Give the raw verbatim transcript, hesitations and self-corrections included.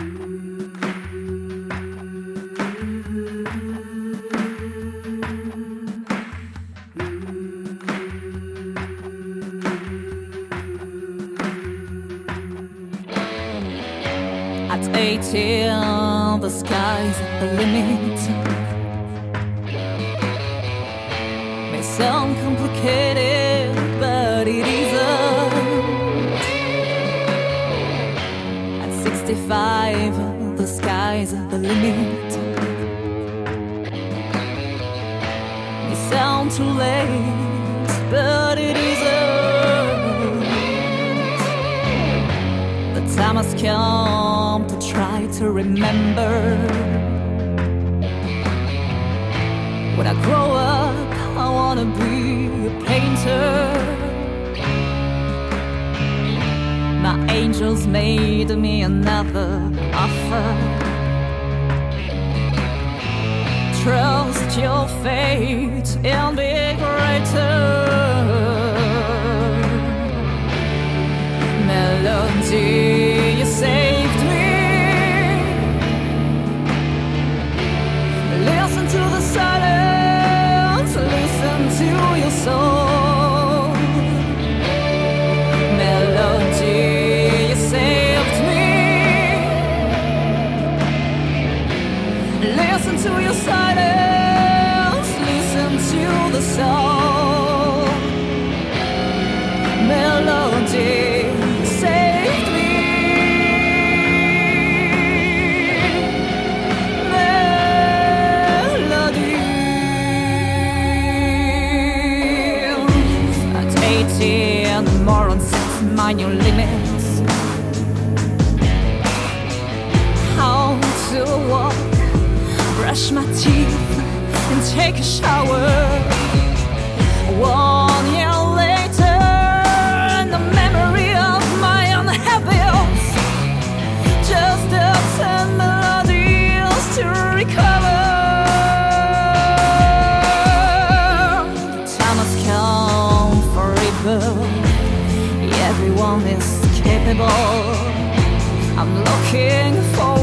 At eighteen, the sky's the limit. May sound complicated, but it isn't. At sixty-five, the sky's the limit. May sound too late, but it isn't. The time has come to try to remember. When I grow up, I wanna be a painter. My angels made me another offer. Trust your fate and be greater. Melody, you saved me. Listen to the silence, listen to your soul. Melody, you saved me. Listen to your silence, listen to the soul. Melody. And the morons set my new limits. How to walk, brush my teeth, and take a shower. One year later, and the memory of my own habits, just a ten melodies to recover. Time has come for rebirth. Everyone is capable. I'm looking for